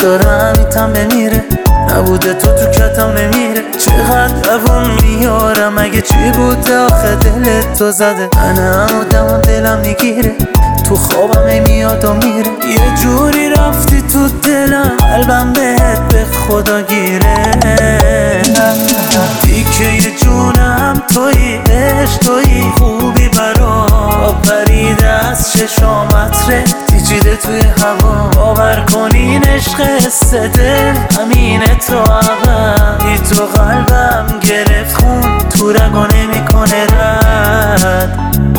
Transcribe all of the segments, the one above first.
داره همیتم بمیره، نبوده تو کتم نمیره. چقدر دوام میارم اگه چی بوده آخه دلت تو زده. من همودم دلم میگیره، تو خوابم میاد و میره. یه جوری رفتی تو دلم، قلبم بهت به خدا گیره. دیگه یه جونم تویی، عشق تویی، خوبی برا پریده از چشامت ره، پیچیده توی هوا. باور کنین عشق حسه دل همینه تو عقل، بی تو قلبم گرفت خون، تو رگا نمیکنه رد.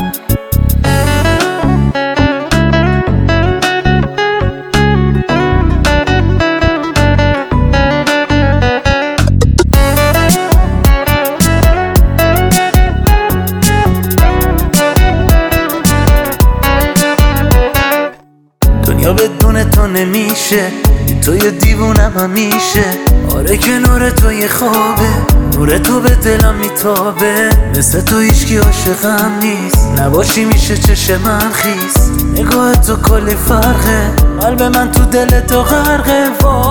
دنیا بدون تو نمیشه، تو یه دیوونم همیشه. آره که نور تو یه خوابه، نور تو به دلم میتابه. مثل تو هیچکی عاشقم نیست، نباشی میشه چشم من خیس. نگاه تو کلی فرقه، قلب من تو دل تو غرقه.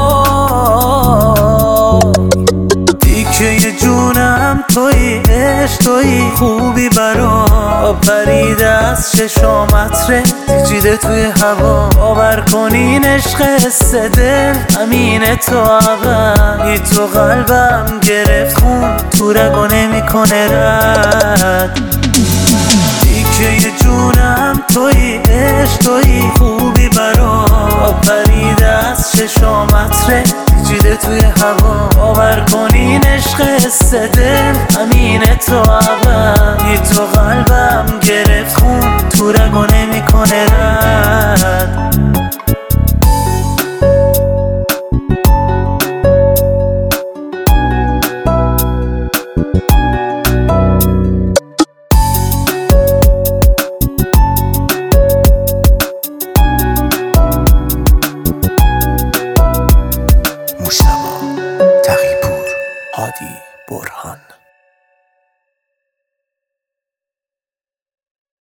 دیگه یه جونم تویی، عشق تویی، خوبی برا پریده از چشامت ره، پیچیده توی هوا. باور کنین عشق حسه دل همینه تو عقل، بی تو قلبم گرفت خون، تو رگا نمیکنه رد. دیگه یه جونم تویی، عشق تویی، خوبی برا پریده از چشامت ره، پیچیده توی هوا. باور کنین عشق حسه دل همینه تو عقل، بی تو قلبم گرفت خون، تو رگا نمیکنه رد.